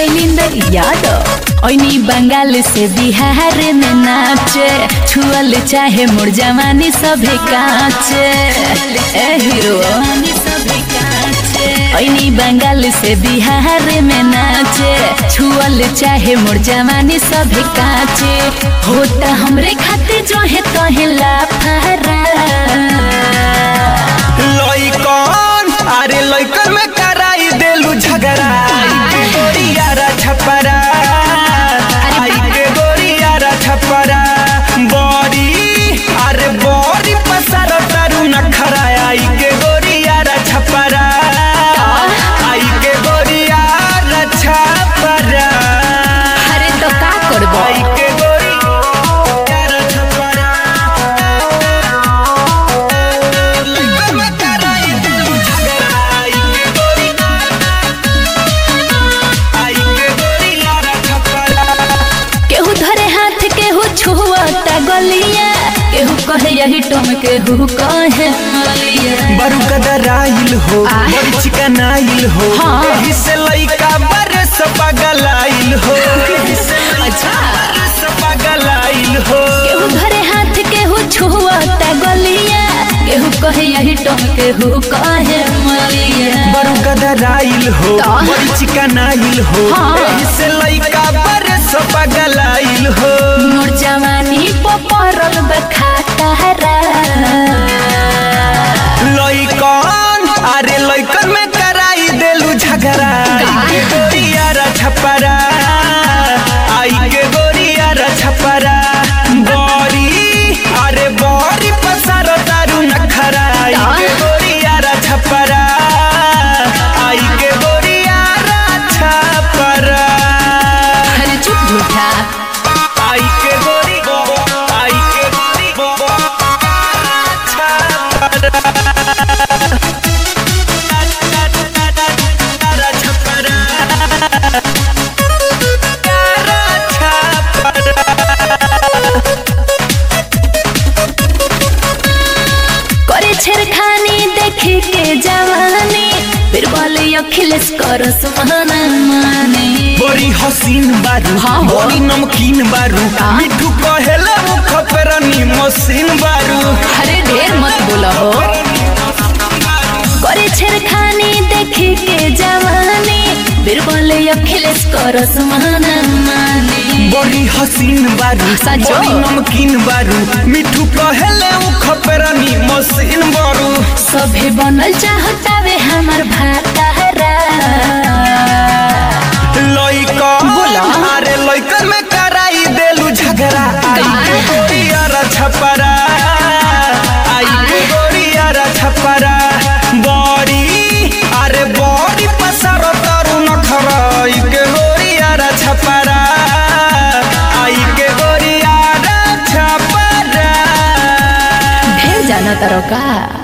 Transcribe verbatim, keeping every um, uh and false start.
शैलेंद्र यादव ओइनी बंगाल से बिहार में नाचे छुअल चाहे मोर जवानी सभे काचे ए हीरो ओइनी बंगाल से बिहार में नाचे छुअल चाहे मोर जवानी सभे काचे होता हमरे खाते जो है तोहे लाफारा लइकन अरे लइकन में कराई देलू झगड़ा गोरियारा छपरा आई के गोरियारा छपरा बड़ी अरे बड़ी पसार तारू नखरा आई के गोरियारा छपरा आई के गोरियारा छपरा अरे तो का करबो आई के गोरियारा छपरा लइकन में कराई देलू झगड़ा आई के गोरियारा आई के गोरियारा छपरा केहू धरे हाथ केहू छुअता गलिया केहू कहे यही टम केहू कहे मलिया बरू कदराइल हो आ? बड़ी चिकनाइल हो हाँ। एही से लइका बरस पगलाइल हो एही से लइका अच्छा। बरस पगलाइल हो केहू धरे हाथ केहू छुअता गलिया केहू कहे यही टम केहू कहे मलिया बरू कदराइल हो तो? बड़ी चिकनाइल हो हाँ। एही से लइका बरस पगलाइल हो मोर जवानी पपरल बखातारा लइकन अरे लइकन में कराई देलू झगड़ा आई के गोरियारा छपरा आई के गोरियारा छपरा बड़ी अरे बड़ी पसार तारू नखरा आई के गोरियारा छपरा आई के गोरियारा छपरा अरे चुप झूठा आई के गोरी आई के गोरी छपरा करे छेड़खानी देखे के जवानी फिर बोले अखिलेश करस महाना माने बड़ी हसीन बारू हाँ हो। बड़ी नमकीन बारू हाँ। मिठू कहेला मुख पेरनी मशीन बारू अरे ढेर मत बोला हो करे छेड़खानी देखे के जवानी फिर बोले अखिलेश करस महाना माने बड़ी हसीन बारू सचो? बड़ी नमकीन बारू मिठू कहेला मुख पेरनी मशीन बारू सभे बनल चाहतावे हमर भातारा लइकन बोला। अरे लइकन में कराई देलू झगड़ा आई के गोरियारा छपरा आई के गोरियारा छपरा बड़ी अरे बड़ी पसार तारू नखरा आई के गोरियारा छपरा आई के गोरियारा छपरा ढेर जाना तारो का